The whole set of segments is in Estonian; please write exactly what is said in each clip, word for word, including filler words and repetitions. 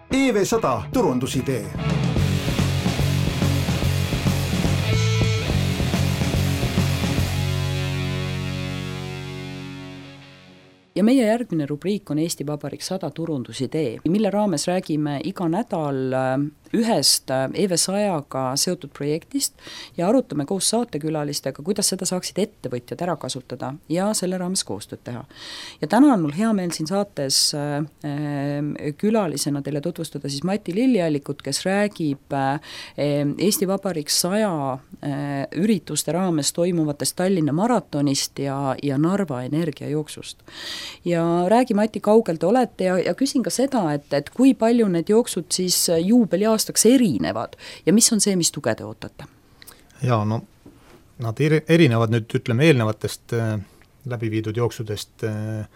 E V sada turundusidee. Ja meie järgmine rubriik on Eesti Vabariik sada turundusidee, mille raames räägime iga nädal ühest E V sajaga seotud projektist ja arutame koos saatekülalistega, kuidas seda saaksid ettevõtjad ära kasutada ja selle raames koostööd teha. Ja täna on mul hea meel siin saates äh, külalisena teile tutvustada siis Mati Lilliallikut, kes räägib äh, Eesti Vabariik saja äh, ürituste raames toimuvatest Tallinna maratonist ja, ja Narva energiajooksust. Ja räägi, Mati, kaugel te olete ja, ja küsin ka seda, et, et kui palju need jooksud siis juubeli aastaks erinevad ja mis on see, mis tuge te ootate? Jaa, no nad erinevad nüüd, ütleme, eelnevatest äh, läbi viidud jooksudest äh,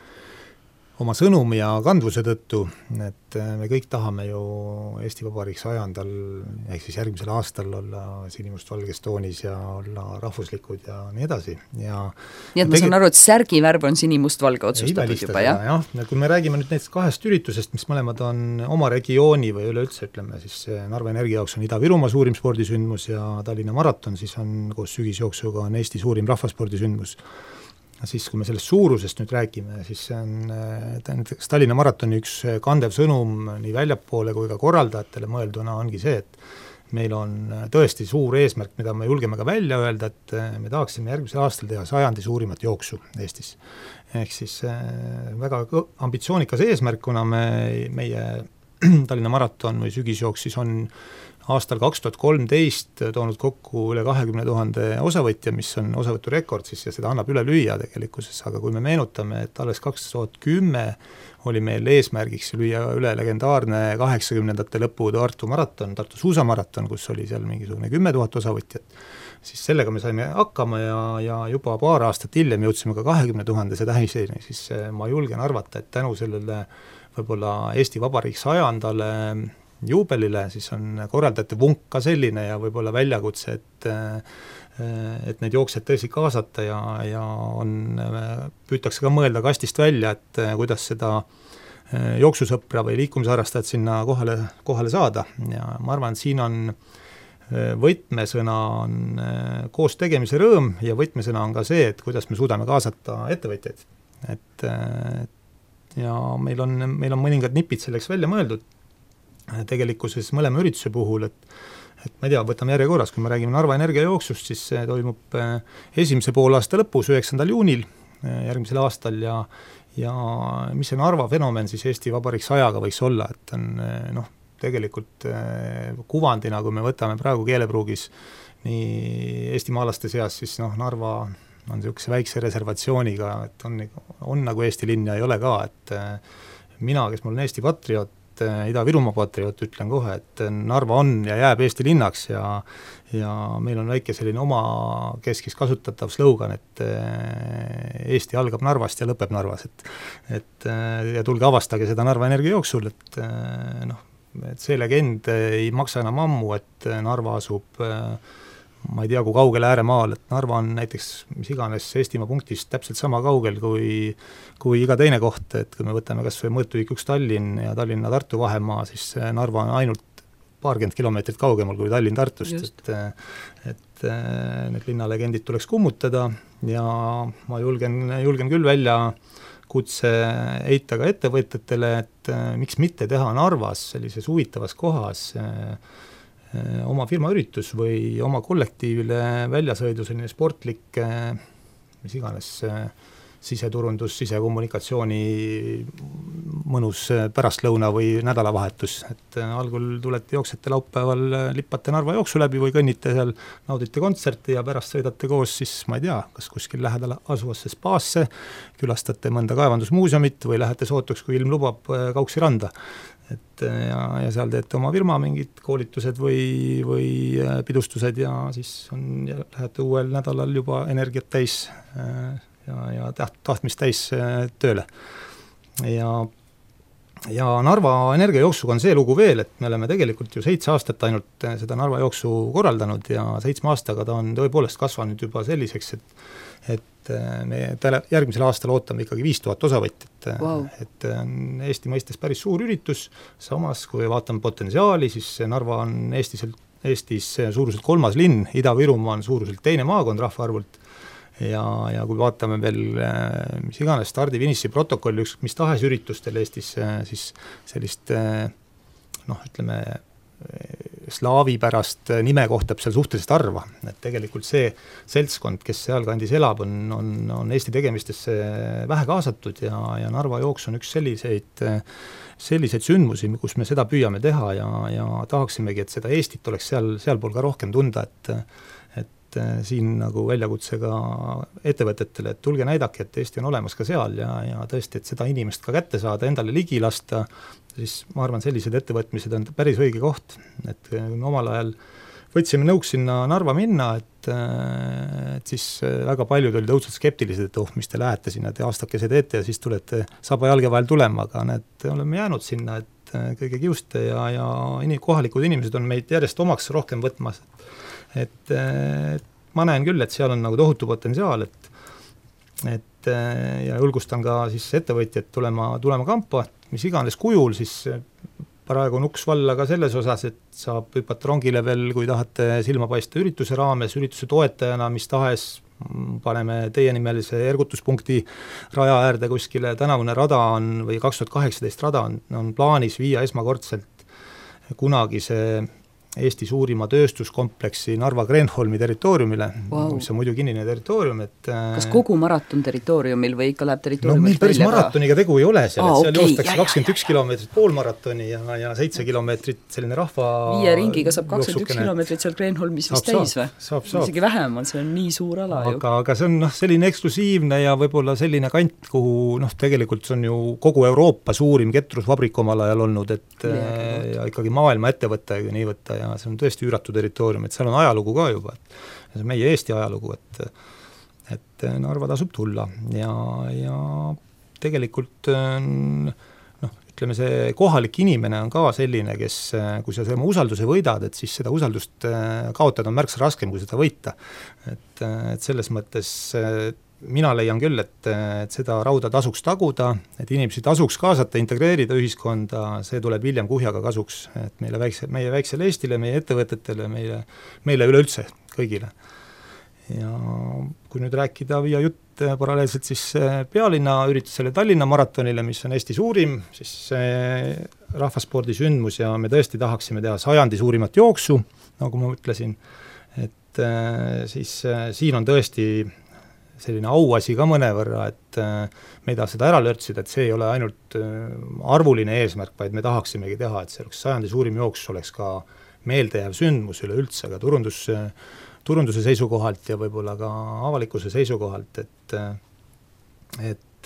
oma sõnumi ja kandvuse tõttu, et äh, me kõik tahame ju Eesti Vabariik sajandal ehk siis järgmisel aastal olla sinimustvalges toonis ja olla rahvuslikud ja nii edasi. Ja, nii et ma tegi... saan aru, et särgivärv on sinimustvalge otsustatud juba, jah? jah? Ja kui me räägime nüüd näiteks kahest üritusest, mis mõlemad on oma regiooni või üleüldse, ütleme, siis Narva energiajooks on Ida-Virumaa suurim spordisündmus ja Tallinna maraton siis on koos sügisjooksuga on Eesti suurim rahvaspordisündmus. Siis kui me sellest suurusest nüüd räägime, siis see on näiteks Tallinna maratoni üks kandev sõnum nii väljapoole kui ka korraldajatele mõelduna ongi see, et meil on tõesti suur eesmärk, mida me julgeme ka välja öelda, et me tahaksime järgmisel aastal teha sajandi suurimat jooksu Eestis. Ehk siis väga ambitsioonikas eesmärk, kuna me, meie Tallinna maraton või sügisjooks siis on aastal kaks tuhat kolmteist toonud kokku üle kahekümne tuhande osavõtja, mis on osavõturekord siis ja seda annab üle lüüa tegelikkuses, aga kui me meenutame, et alles kaks tuhat kümme oli meil eesmärgiks lüüa üle legendaarne kaheksakümnendate lõpu Tartu maraton, Tartu suusamaraton, kus oli seal mingisugune kümme tuhat osavõtjat, siis sellega me saime hakkama ja, ja juba paar aastat hiljem jõudsime ka kahekümne tuhandese tähiseni, siis ma julgen arvata, et tänu sellele võib-olla Eesti Vabariik sajandale juubelile, siis on korraldajate vunk ka selline ja võib-olla väljakutse, et, et neid jooksjad tõesti kaasata ja, ja on, püütakse ka mõelda kastist välja, et kuidas seda jooksusõpra või liikumisharrastajat sinna kohale, kohale saada ja ma arvan, et siin on võtmesõna on koos tegemise rõõm ja võtmesõna on ka see, et kuidas me suudame kaasata ettevõtjaid. Et, ja meil on, meil on mõningad nipid selleks välja mõeldud, tegelikkuses mõlema ürituse puhul, et, et ma ei tea, võtame järjekorras, kui me räägime Narva energiajooksust, siis see toimub esimese poolaasta lõpus, üheksandal juunil järgmisel aastal ja, ja mis see Narva fenomen siis Eesti Vabariik sajaga võiks olla, et on noh, tegelikult kuvandina, kui me võtame praegu keelepruugis nii Eesti maalaste seas, siis noh, Narva on niisuguse väikse reservatsiooniga, et on, on nagu Eesti linn ja ei ole ka, et mina, kes mul on Eesti patrioot, Ida-Virumaa patrioot, ütlen kohe, et Narva on ja jääb Eesti linnaks ja, ja meil on väike selline oma keskis kasutatav slogan, et Eesti algab Narvast ja lõpeb Narvas, et, et ja tulge avastage seda Narva energiajooksul, et noh, et see legend ei maksa enam ammu, et Narva asub ma ei tea, kui kaugel ääremaal, et Narva on näiteks mis iganes Eestimaa punktist täpselt sama kaugel kui, kui iga teine koht, et kui me võtame kas või mõõtuvik üks Tallinn ja Tallinna-Tartu vahemaa, siis Narva on ainult paarkümmend kilomeetrit kaugemal kui Tallinn-Tartust, et, et need linnalegendid tuleks kummutada ja ma julgen, julgen küll välja kutse heita ka ettevõtjatele, et miks mitte teha Narvas sellises huvitavas kohas oma firma üritus või oma kollektiivile väljasõidu selline sportlik, mis iganes siseturundus, sisekommunikatsiooni mõnus pärastlõuna või nädalavahetus, et algul tulete jooksete laupäeval, lippate Narva jooksu läbi või kõnnite seal, naudite kontserti ja pärast sõidate koos siis, ma ei tea, kas kuskil lähedal asuvasse spaasse, külastate mõnda kaevandusmuuseumit või lähete sootuks, kui ilm lubab, Kauksi randa. Et ja, ja seal teete oma firma mingid koolitused või, või pidustused ja siis on, ja lähete uuel nädalal juba energiat täis ja, ja taht, tahtmist täis tööle. Ja, ja Narva energiajooksuga on see lugu veel, et me oleme tegelikult ju seitse aastat ainult seda Narva jooksu korraldanud ja seitsme aastaga ta on tõepoolest kasvanud juba selliseks, et et et me täle, järgmisel aastal ootame ikkagi viis tuhat osavõtjat, wow. et on Eesti mõistes päris suur üritus, samas kui vaatame potentsiaali, siis Narva on Eestis, Eestis suuruselt kolmas linn, Ida-Virumaa on suuruselt teine maakond rahvaarvult, ja, ja kui vaatame veel mis iganes stardi-finissi protokolli, üks mis tahes üritustel Eestis, siis sellist noh, ütleme slaavi pärast nime kohtab seal suhteliselt harva, et tegelikult see seltskond, kes sealkandis elab, on, on, on Eesti tegemistesse vähe kaasatud ja, ja Narva jooks on üks selliseid, selliseid sündmusi, kus me seda püüame teha ja, ja tahaksimegi, et seda Eestit oleks seal, sealpool ka rohkem tunda, et et siin nagu väljakutsega ettevõtetele, et tulge näidake, et Eesti on olemas ka seal ja, ja tõesti, et seda inimest ka kätte saada, endale ligi lasta, siis ma arvan, sellised ettevõtmised on päris õige koht, et omal ajal võtsime nõuks sinna Narva minna, et, et siis väga paljud olid õudselt skeptilised, et oh, mis te lähete sinna, te aastakese teete ja siis tulete saba jalge vahel tulema, aga need oleme jäänud sinna, et kõige kiuste ja, ja in, kohalikud inimesed on meid järjest omaks rohkem võtmas, et, et ma näen küll, et seal on nagu tohutu potentsiaal, et, et ja julgustan ka siis ettevõtjad tulema, tulema kampa, mis iganes kujul, siis praegu on uks valla ka selles osas, et saab hüpata rongile veel, kui tahate silma paista ürituse raames, ürituse toetajana, mis tahes, paneme teie nimelise ergutuspunkti raja äärde kuskile, tänavune rada on, või kaks tuhat kaheksateist rada on, on plaanis viia esmakordselt kunagi see Eesti suurima tööstuskompleksi Narva Kreenholmi territooriumile, wow. mis on muidu kinnine territoorium, et kas kogu maraton territooriumil või ikka läheb territooriumil no meil päris maratoniga tegu ei ole seal, Aa, et seal okay. joostakse kakskümmend üks kilomeetrit poolmaratoni ja, ja seitse kilomeetrit selline rahva viie ringiga saab kakskümmend üks kilomeetrit seal Kreenholmis vist täis või? Saab, saab. Isegi vähem on, see on nii suur ala aga, ju. aga see on noh, selline eksklusiivne ja võib-olla selline kant, kuhu noh, tegelikult see on ju kogu Euroopa suurim ketrusvabrik omal ajal olnud, et ja, ja ikkagi maailma ettevõtte nii võtta ja see on tõesti üürat territoorium, et seal on ajalugu ka juba, et see on meie Eesti ajalugu, et, et Narva tasub tulla ja, ja tegelikult noh, ütleme see kohalik inimene on ka selline, kes, kui sa selle usalduse võidad, et siis seda usaldust kaotada on märksa raskem, kui seda võita. Et, et selles mõttes mina leian küll, et, et seda rauda tasuks taguda, et inimesi tasuks kaasata, integreerida ühiskonda, see tuleb hiljem kuhjaga kasuks, et meile väikse, meie väiksele Eestile, meie ettevõtetele, meile, meile üleüldse kõigile. Ja kui nüüd rääkida viia jutt paralleelselt siis pealinna üritusele Tallinna maratonile, mis on Eesti suurim, siis rahvaspordisündmus ja me tõesti tahaksime teha sajandi suurimat jooksu, nagu ma ütlesin, et siis siin on tõesti selline auasi ka mõnevõrra, et me ei taha seda ära lörtsida, et see ei ole ainult arvuline eesmärk, vaid me tahaksimegi teha, et see oleks sajandi suurim jooks, oleks ka meeldejääv sündmus üleüldse, aga turundus, turunduse seisukohalt ja võib-olla ka avalikkuse seisukohalt, et, et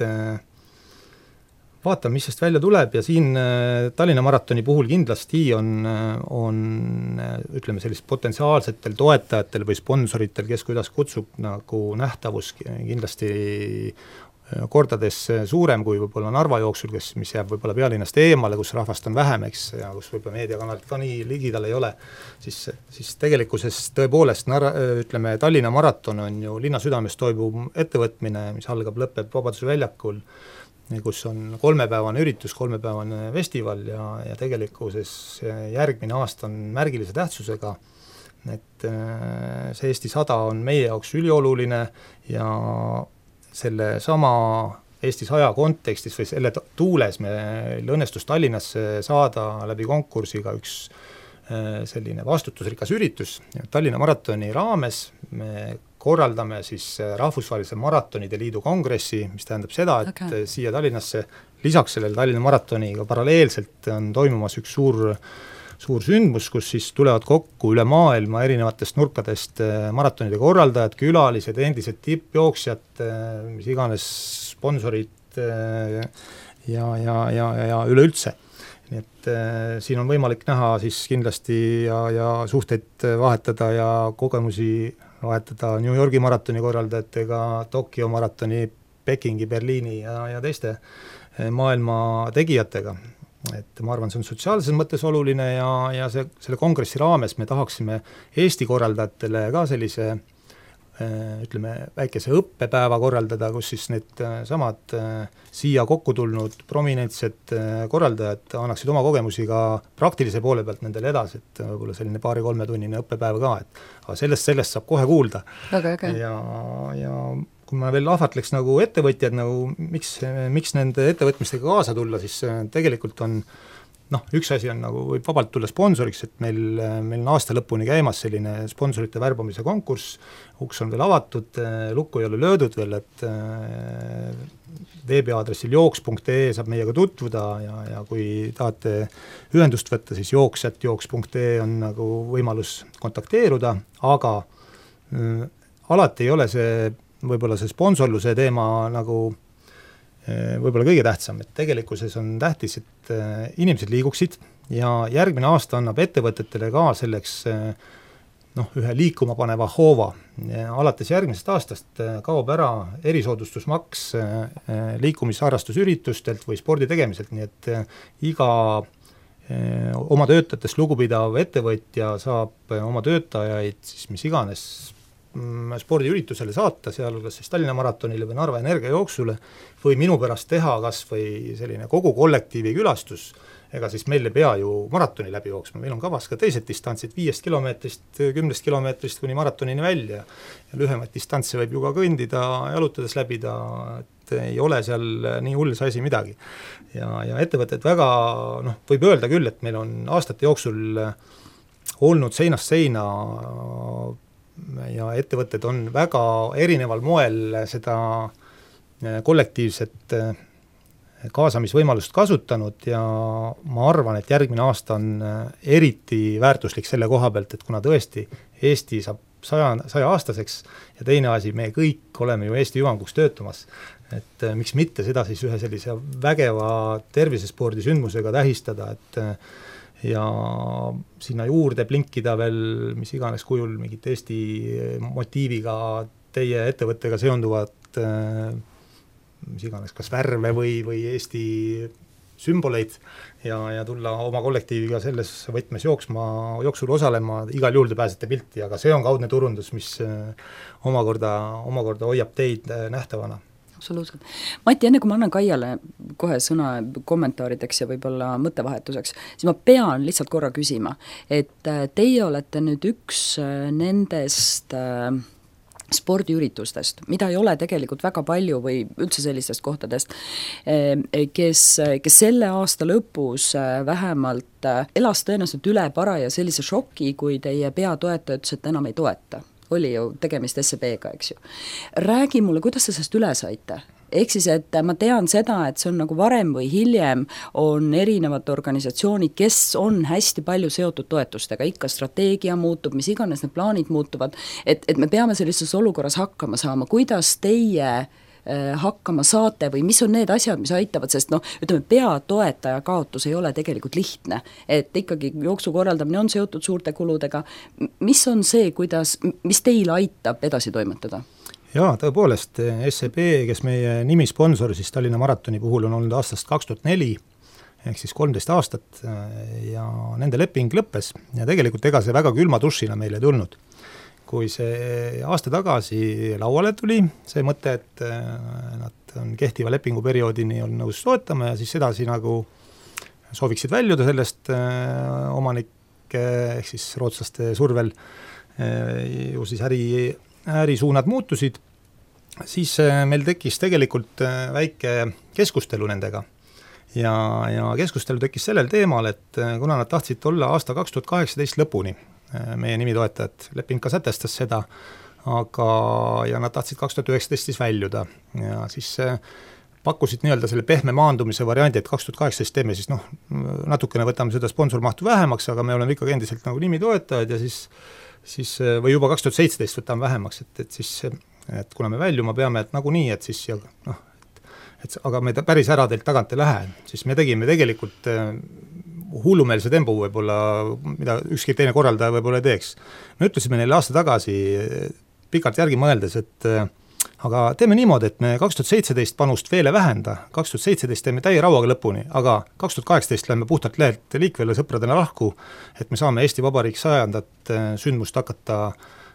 vaatame, mis sest välja tuleb ja siin Tallinna maratoni puhul kindlasti on, on ütleme sellist potentsiaalsetel toetajatel või sponsoritel, kes kuidas kutsub nagu nähtavus kindlasti kordades suurem kui võib-olla Narva jooksul, kes, mis jääb võib-olla pealinnast eemale, kus rahvast on vähem, eks, ja kus võib-olla meediakanalit ka nii ligidal ei ole, siis, siis tegelikkuses tõepoolest Narva, ütleme, Tallinna maraton on ju linna südames toimub ettevõtmine, mis algab, lõpeb Vabaduse väljakul, kus on kolmepäevane üritus, kolmepäevane festival ja, ja tegelikkuses järgmine aasta on märgilise tähtsusega, et see Eesti sada on meie jaoks ülioluline ja selle sama Eesti saja kontekstis või selle tuules meil õnnestus Tallinnasse saada läbi konkursiga üks selline vastutusrikas üritus. Tallinna maratoni raames me korraldame siis Rahvusvahelise Maratonide Liidu kongressi, mis tähendab seda, et okay. siia Tallinnasse lisaks sellele Tallinna maratoniga paralleelselt on toimumas üks suur suur sündmus, kus siis tulevad kokku üle maailma erinevatest nurkadest maratonide korraldajad, külalised, endised tippjooksjad, mis iganes sponsorid ja, ja, ja, ja üleüldse. Nii et äh, siin on võimalik näha siis kindlasti ja, ja suhteid vahetada ja kogemusi vahetada New Yorgi maratoni korraldajatega, Tokyo maratoni, Pekingi, Berliini ja, ja teiste maailma tegijatega. Et ma arvan, see on sotsiaalses mõttes oluline ja, ja see, selle kongressi raames me tahaksime Eesti korraldajatele ka sellise ütleme, väikese õppepäeva korraldada, kus siis need samad siia kokku tulnud prominentsed korraldajad annaksid oma kogemusi ka praktilise poole pealt nendele edasi, et võib-olla selline paari-kolmetunnine õppepäev ka, et aga sellest, sellest saab kohe kuulda. Väga äge. Ja, ja kui ma veel ahvatleks nagu ettevõtjad, nagu miks, miks nende ettevõtmistega kaasa tulla, siis tegelikult on noh, üks asi on nagu, võib vabalt tulla sponsoriks, et meil, meil on aasta lõpuni käimas selline sponsorite värbamise konkurss, uks on veel avatud, lukku ei ole löödud veel, et veebiaadressil jooks punkt ee saab meiega tutvuda ja, ja kui tahate ühendust võtta, siis jooks at jooks punkt ee on nagu võimalus kontakteeruda, aga äh, alati ei ole see, võib-olla see sponsorluse teema nagu võib-olla kõige tähtsam, et tegelikkuses on tähtis, et inimesed liiguksid ja järgmine aasta annab ettevõtetele ka selleks noh, ühe liikuma paneva hoova. Alates järgmisest aastast kaob ära erisoodustusmaks liikumisharrastusüritustelt või spordi tegemiselt, nii et iga oma töötajatest lugupidav ettevõtja saab oma töötajaid siis mis iganes spordiüritusele saata, sealhulgas siis Tallinna maratonile või Narva energiajooksule või minu pärast teha kas või selline kogu kollektiivi külastus, ega siis meil ei pea ju maratoni läbi jooksma, meil on kavas ka teised distantsid viiest kilomeetrist, kümnest kilomeetrist kuni maratonini välja ja lühemaid distantse võib ju ka kõndida, jalutades läbida, et ei ole seal nii hull see asi midagi. Ja, ja ettevõtted väga, noh, võib öelda küll, et meil on aastate jooksul olnud seinast seina ja ettevõtted on väga erineval moel seda kollektiivset kaasamisvõimalust kasutanud ja ma arvan, et järgmine aasta on eriti väärtuslik selle koha pealt, et kuna tõesti Eesti saab saja, saja aastaseks ja teine asi, me kõik oleme ju Eesti hüvanguks töötamas, et miks mitte seda siis ühe sellise vägeva tervisespordi sündmusega tähistada, et ja sinna juurde blinkida veel mis iganes kujul mingit Eesti motiiviga teie ettevõttega seonduvat mis iganes kas värve või, või Eesti sümboleid ja, ja tulla oma kollektiiviga selles võtmes jooksma, jooksul osalema, igal juhul te pääsete pilti, aga see on kaudne turundus, mis omakorda, omakorda hoiab teid nähtavana. Absoluutselt. Mati, enne kui ma annan Kaiale kohe sõna kommentaarideks ja võib-olla mõttevahetuseks, siis ma pean lihtsalt korra küsima, et teie olete nüüd üks nendest spordiüritustest, mida ei ole tegelikult väga palju või üldse sellistest kohtadest, kes, kes selle aasta lõpus vähemalt elas tõenäoliselt üle paraja sellise šoki, kui teie peatoetaja ütles, et enam ei toeta. Oli ju tegemist S E B-ga, eks ju. Räägi mulle, kuidas te sellest üle saite? Ehk siis, et ma tean seda, et see on nagu varem või hiljem on erinevad organisatsioonid, kes on hästi palju seotud toetustega, ikka strateegia muutub, mis iganes need plaanid muutuvad, et, et me peame sellises olukorras hakkama saama. Kuidas teie äh, hakkama saate või mis on need asjad, mis aitavad, sest noh, ütleme, peatoetaja kaotus ei ole tegelikult lihtne, et ikkagi jooksu korraldamine on seotud suurte kuludega. Mis on see, kuidas, mis teil aitab edasi toimetada? Jaa, tõepoolest, S E B, kes meie nimisponsor siis Tallinna maratoni puhul on olnud aastast kaks tuhat neli, ehk siis kolmteist aastat ja nende leping lõppes ja tegelikult ega see väga külma dušina meile tulnud. Kui see aasta tagasi lauale tuli, see mõte, et nad on kehtiva lepinguperioodini on nõus toetama ja siis edasi nagu sooviksid väljuda sellest omanike ehk siis rootslaste survel ju siis äri ärisuunad muutusid, siis meil tekkis tegelikult väike keskustelu nendega. Ja, ja keskustelu tekkis sellel teemal, et kuna nad tahtsid olla aasta kaks tuhat kaheksateist lõpuni, meie nimitoetajad, leping ka sätestas seda, aga ja nad tahtsid kaks tuhat üheksateist siis väljuda ja siis pakkusid nii-öelda selle pehme maandumise variandi, et kaks tuhat kaheksateist teeme siis noh, natukene võtame seda sponsormahtu vähemaks, aga me oleme ikkagi endiselt nagu nimitoetajad ja siis siis või juba kaks tuhat seitseteist võtame vähemaks, et, et siis, et kuna me väljuma peame, et nagu nii, et siis ja noh, et, et aga me päris ära teilt tagant ei lähe, siis me tegime tegelikult hullumeelse tempo võib-olla, mida ükski teine korraldaja võib-olla ei teeks. Me ütlesime neile aasta tagasi pikalt järgi mõeldes, et aga teeme niimoodi, et me kaks tuhat seitseteist panust veel ei vähenda, kaks tuhat seitseteist teeme täie rauaga lõpuni, aga kaks tuhat kaheksateist lähme puhtalt lehelt liikvele sõpradena lahku, et me saame Eesti Vabariik sajandat sündmust hakata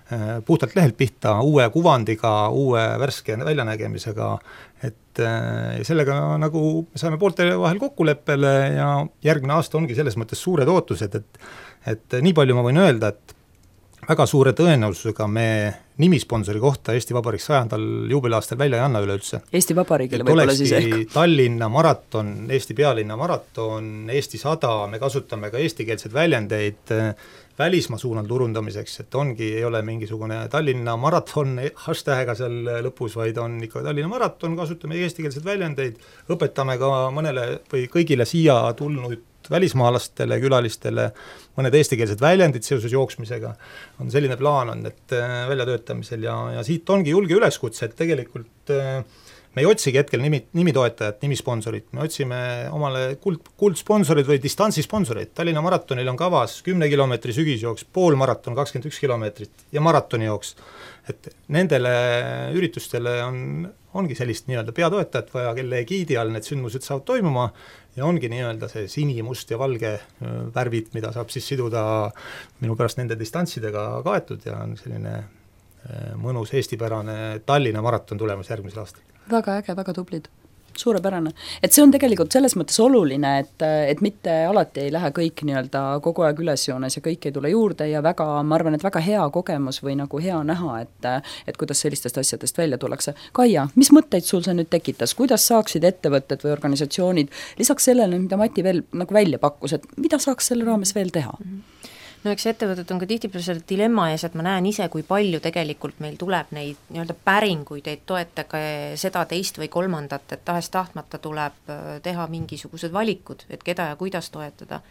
puhtalt lehelt pihta, uue kuvandiga, uue värske väljanägemisega, et sellega nagu me saime poolte vahel kokkuleppele ja järgmine aasta ongi selles mõttes suured ootused, et, et nii palju ma võin öelda, et väga suure tõenäosusega me nimisponsori kohta Eesti Vabariik sajandal juubeliaastal välja ei anna üleüldse. Eesti Vabariigile võib-olla siis ehk. Tallinna maraton, Eesti pealinna maraton, Eesti sada, me kasutame ka eestikeelseid väljendeid välismaa suunal turundamiseks, et ongi, ei ole mingisugune Tallinna maraton hashtag'ga seal lõpus, vaid on ikka Tallinna maraton, kasutame eestikeelseid väljendeid, õpetame ka mõnele või kõigile siia tulnud välismaalastele, külalistele mõned eestikeelsed väljendid seoses jooksmisega, on selline plaan on, et väljatöötamisel ja, ja siit ongi julge üleskutse, et tegelikult me ei otsigi hetkel nimi, nimitoetajat, nimisponsorit, me otsime omale kuld, kuldsponsorid või distantsisponsorid. Tallinna maratonil on kavas kümne kilomeetri sügisjooks, pool maraton, kakskümmend üks kilomeetrit ja maratoni jooks. Et nendele üritustele on, ongi sellist nii-öelda peatoetajat vaja, kelle egiidi all need sündmused saavad toimuma ja ongi nii-öelda see sini, must ja valge värvid, mida saab siis siduda minu pärast nende distantsidega kaetud ja on selline mõnus eestipärane Tallinna maraton tulemas järgmisel aastal. Väga äge, väga tublid. Suurepärane. Et see on tegelikult selles mõttes oluline, et, et mitte alati ei lähe kõik nii-öelda kogu aeg ülesjoones ja kõik ei tule juurde ja väga, ma arvan, et väga hea kogemus või nagu hea näha, et, et kuidas sellistest asjadest välja tullakse. Kaia, mis mõtteid sul see nüüd tekitas? Kuidas saaksid ettevõtted või organisatsioonid lisaks sellele, mida Mati veel nagu välja pakkus, et mida saaks selle raames veel teha? No eks ettevõtted on ka tihtipeale selle dilemma ees, et ma näen ise, kui palju tegelikult meil tuleb neid nii-öelda päringuid, et toetage seda, teist või kolmandat, et tahes tahtmata tuleb teha mingisugused valikud, et keda ja kuidas toetada.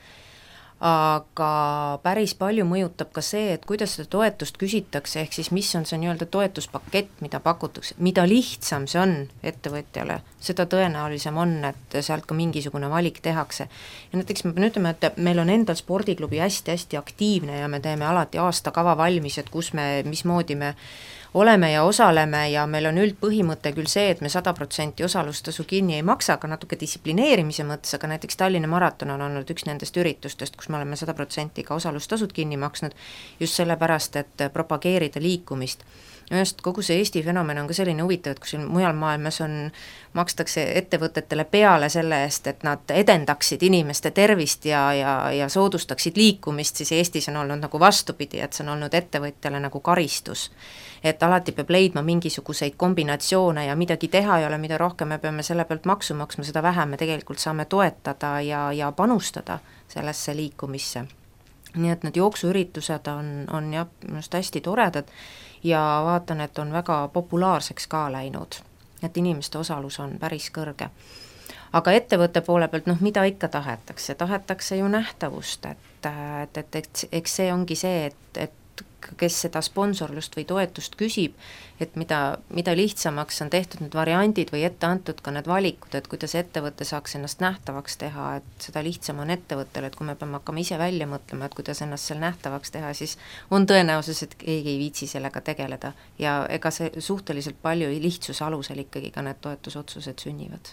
Aga päris palju mõjutab ka see, et kuidas seda toetust küsitakse, ehk siis mis on see nii-öelda toetuspakett, mida pakutakse, mida lihtsam see on ettevõtjale, seda tõenäolisem on, et sealt ka mingisugune valik tehakse. Ja näiteks ma pean ütlema, et meil on endal spordiklubi hästi-hästi aktiivne ja me teeme alati aastakava valmis, et kus me, mismoodi me oleme ja osaleme ja meil on üldpõhimõte küll see, et me sada protsenti osalustasu kinni ei maksa, aga natuke distsiplineerimise mõttes, aga näiteks Tallinna maraton on olnud üks nendest üritustest, kus me oleme sada protsenti ka osalustasud kinni maksnud, just sellepärast, et propageerida liikumist. Just kogu see Eesti fenomen on ka selline huvitav, et kus mujal maailmas on, makstakse ettevõtetele peale selle eest, et nad edendaksid inimeste tervist ja, ja, ja soodustaksid liikumist, siis Eestis on olnud nagu vastupidi, et see on olnud ettevõtjale nagu karistus. Et alati peab leidma mingisuguseid kombinatsioone ja midagi teha ei ole, mida rohkem me peame selle pealt maksu maksma, seda vähem me tegelikult saame toetada ja, ja panustada sellesse liikumisse. Nii et need jooksuüritused on, on jah, just hästi toredad ja vaatan, et on väga populaarseks ka läinud, et inimeste osalus on päris kõrge. Aga ettevõtte poole pealt, noh, mida ikka tahetakse? Tahetakse ju nähtavust, et, et, et, et eks see ongi see, et, et kes seda sponsorlust või toetust küsib, et mida, mida lihtsamaks on tehtud need variandid või ette antud ka need valikud, et kuidas ettevõte saaks ennast nähtavaks teha, et seda lihtsam on ettevõttel, et kui me peame hakkama ise välja mõtlema, et kuidas ennast seal nähtavaks teha, siis on tõenäosus, et keegi ei viitsi sellega tegeleda ja ega see suhteliselt palju lihtsuse alusel ikkagi ka need toetusotsused sünnivad.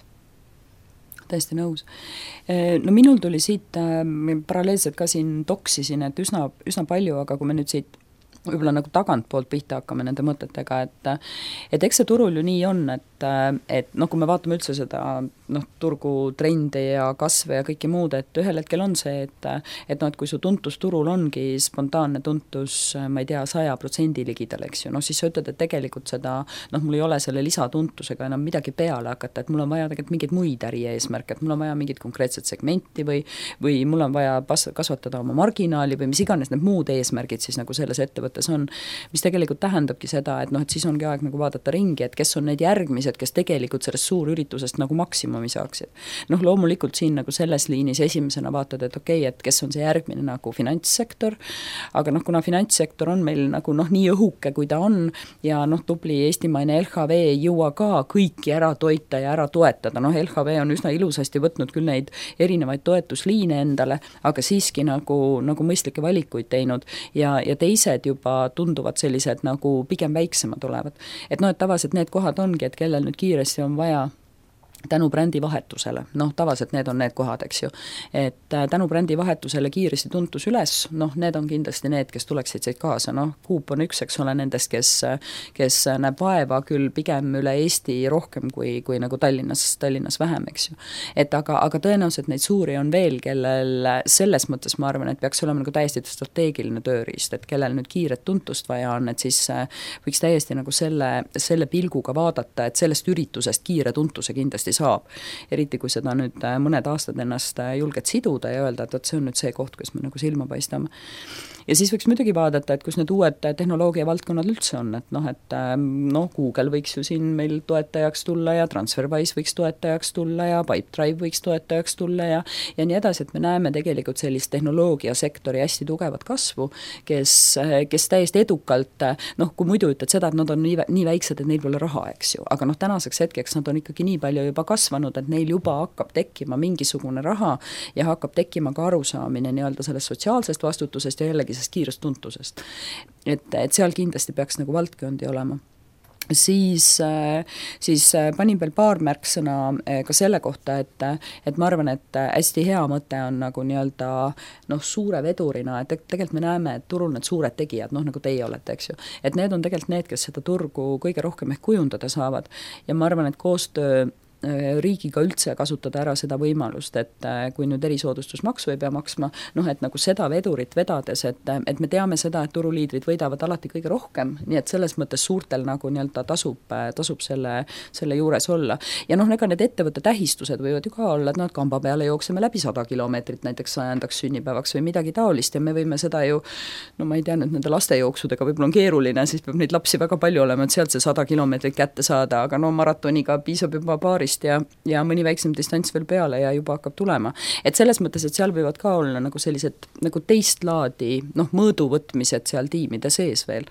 Täiesti nõus. No minul tuli siit paralleelselt ka siin toksisin, et üsna, üsna palju, aga kui me nüüd siit võib-olla nagu tagantpoolt pihta hakkame nende mõtetega, et et eks see turul ju nii on, et, et noh, kui me vaatame üldse seda noh, turgu trende ja kasve ja kõike muud, et ühel hetkel on see, et et noh, et kui su tuntus turul ongi spontaanne tuntus, ma ei tea, saja protsendi ligidal, eks ju, noh siis sa ütled, et tegelikult seda, noh mul ei ole selle lisatuntusega enam midagi peale hakata, et mul on vaja tegelikult mingeid muid ärieesmärke, et mul on vaja mingit konkreetset segmenti või, või mul on vaja pas- kasvatada oma marginaali või mis iganes need muud eesmärgid siis nagu selles ettevõttes on, mis tegelikult tähendabki seda, et noh, et siis ongi aeg nagu vaadata ringi, et kes on need järgmised, kes tegelikult sellest suurüritusest nagu maksimumi saaksid. Noh, loomulikult siin nagu selles liinis esimesena vaatad, et okei, okay, et kes on see järgmine nagu finantssektor, aga noh, kuna finantssektor on meil nagu noh, nii õhuke, kui ta on ja noh, tubli eestimaine L H V ei jõua ka kõiki ära toita ja ära toetada, noh, L H V on üsna ilusasti võtnud küll neid erinevaid toetusliine endale, aga siiski nagu, nagu mõistlikke valikuid teinud ja, ja teised juba tunduvad sellised nagu pigem väiksemad olevad. Et noh, et tavaliselt need kohad ongi, et kellel nüüd kiiresti on vaja tänu brändi vahetusele, noh tavaliselt need on need kohad, eks ju, et tänu brändi vahetusele kiiresti tuntus üles, noh need on kindlasti need, kes tuleksid siit kaasa, noh Coop on üks, eks ole, nendest, kes kes näeb vaeva küll pigem üle Eesti rohkem kui, kui nagu Tallinnas, Tallinnas vähem, eks ju. Et aga, aga tõenäoliselt neid suuri on veel, kellel selles mõttes ma arvan, et peaks olema nagu täiesti strateegiline tööriist, et kellel nüüd kiiret tuntust vaja on, et siis võiks täiesti nagu selle, selle pilguga vaadata, et sellest üritusest kiire tuntuse kindlasti saab. Eriti kui seda nüüd mõned aastad ennast julged siduda ja öelda, et see on nüüd see koht, kus me nagu silma paistame. Ja siis võiks muidugi vaadata, et kus need uued tehnoloogia valdkonnad üldse on, et noh, et noh, Google võiks ju siin meil toetajaks tulla ja TransferWise võiks toetajaks tulla ja Pipedrive võiks toetajaks tulla ja, ja nii edasi, et me näeme tegelikult sellist tehnoloogiasektori hästi tugevat kasvu, kes, kes täiesti edukalt, noh, kui muidu ütled seda, et nad on nii, nii väiksed, et neil pole raha, eks ju, aga noh, tänaseks hetkeks nad on ikkagi nii palju juba kasvanud, et neil juba hakkab tekkima mingisugune raha ja hakkab tekkima ka arusaamine nii-öelda sellest sotsiaalsest vastutusest ja jällegi sellest kiirest tuntusest. Et, et seal kindlasti peaks nagu valdkondi olema. Siis, siis panin veel paar märksõna ka selle kohta, et, et ma arvan, et hästi hea mõte on nagu nii-öelda noh, suure vedurina, et tegelikult me näeme, et turul need suured tegijad, noh nagu teie olete, eks ju, et need on tegelikult need, kes seda turgu kõige rohkem ehk kujundada saavad ja ma arvan, et koostöö riigiga üldse kasutada ära seda võimalust, et kui nüüd erisoodustusmaksu ei pea maksma, noh et nagu seda vedurit vedades, et, et me teame seda, et turuliidrid võidavad alati kõige rohkem, nii et selles mõttes suurtel nagu nii-öelda tasub, tasub selle, selle juures olla. Ja noh, ega need ettevõtte tähistused võivad ju ka olla, et noh, et kamba peale jookseme läbi sada kilomeetrit näiteks sajandaks sünnipäevaks või midagi taolist ja me võime seda ju, no ma ei tea nüüd nende lastejooksudega võib-olla on keeruline, siis peab neid lapsi väga palju olema, et sealt see sada kilomeetrit kätte saada, aga no maratoniga piisab juba paarist ja, ja mõni väiksem distants veel peale ja juba hakkab tulema. Et selles mõttes, et seal võivad ka olla nagu sellised nagu teist laadi, noh, mõõdu võtmised seal tiimide sees veel.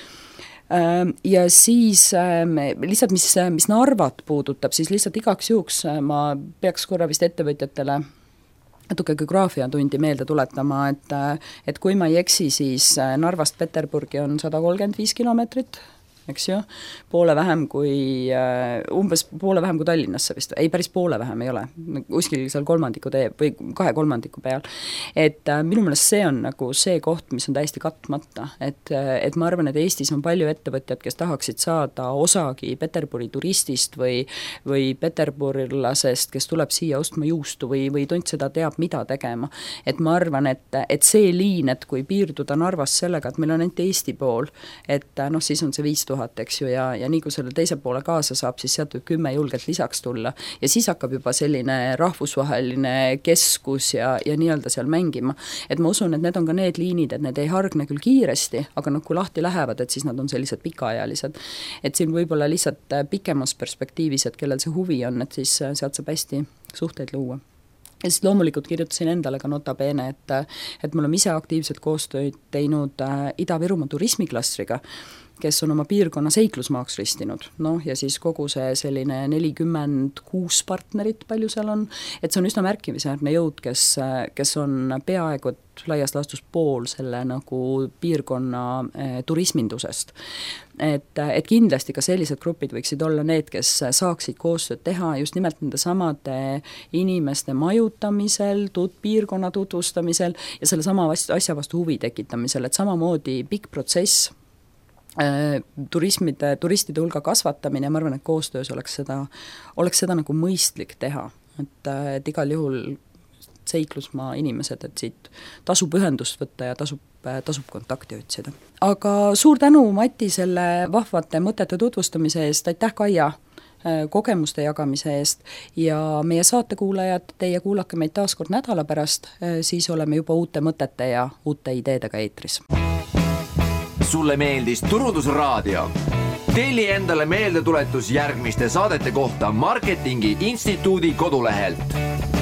Ja siis lihtsalt, mis, mis Narvat puudutab, siis lihtsalt igaks juhuks ma peaks korra vist ettevõtjatele natuke geograafia tundi meelde tuletama, et, et kui ma ei eksi, siis Narvast Peterburgi on sada kolmkümmend viis kilomeetrit, eks ju, poole vähem kui, umbes poole vähem kui Tallinnasse vist, ei päris poole vähem ei ole, kuskil seal kolmandiku tee või kahe kolmandiku peal. Et minu meelest see on nagu see koht, mis on täiesti katmata, et, et ma arvan, et Eestis on palju ettevõtjad, kes tahaksid saada osagi Peterburi turistist või, või peterburlasest, kes tuleb siia ostma juustu või, või tont seda teab, mida tegema. Et ma arvan, et, et see liin, et kui piirduda Narvas sellega, et meil on ainult Eesti pool, et noh, siis on see viis tuhat, eks ju, ja, ja nii kui selle teise poole kaasa saab, siis sealt võib kümme julgelt lisaks tulla ja siis hakkab juba selline rahvusvaheline keskus ja, ja nii-öelda seal mängima. Et ma usun, et need on ka need liinid, et need ei hargne küll kiiresti, aga noh, kui lahti lähevad, et siis nad on sellised pikaajalised. Et siin võib-olla lihtsalt pikemas perspektiivis, et kellel see huvi on, et siis sealt saab hästi suhteid luua. Ja siis loomulikult kirjutasin endale ka notabene, et, et me oleme ise aktiivselt koostööd teinud Ida-Virumaa turismiklastriga, kes on oma piirkonna seiklusmaaks ristinud, noh ja siis kogu see selline nelikümmend kuus partnerit, palju seal on, et see on üsna märkimisväärne jõud, kes, kes on peaaegu laias laastus pool selle nagu piirkonna eh, turismindusest. Et, et kindlasti ka sellised grupid võiksid olla need, kes saaksid koostööd teha just nimelt nende samade inimeste majutamisel, tut, piirkonna tutvustamisel ja selle sama asja vastu huvi tekitamisel, et samamoodi pikk protsess, turismide, turistide hulga kasvatamine ja ma arvan, et koostöös oleks seda, oleks seda nagu mõistlik teha, et, et igal juhul seiklusmaa inimesed, et siit tasub ühendust võtta ja tasub, tasub kontakti otsida. Aga suur tänu, Mati, selle vahvate mõtete tutvustamise eest, aitäh, Kaia, kogemuste jagamise eest ja meie saatekuulajad, teie kuulake meid taas kord nädala pärast, siis oleme juba uute mõtete ja uute ideedega eetris. Sulle meeldis Turundusraadio? Telli endale meeldetuletus järgmiste saadete kohta Marketingi Instituudi kodulehelt.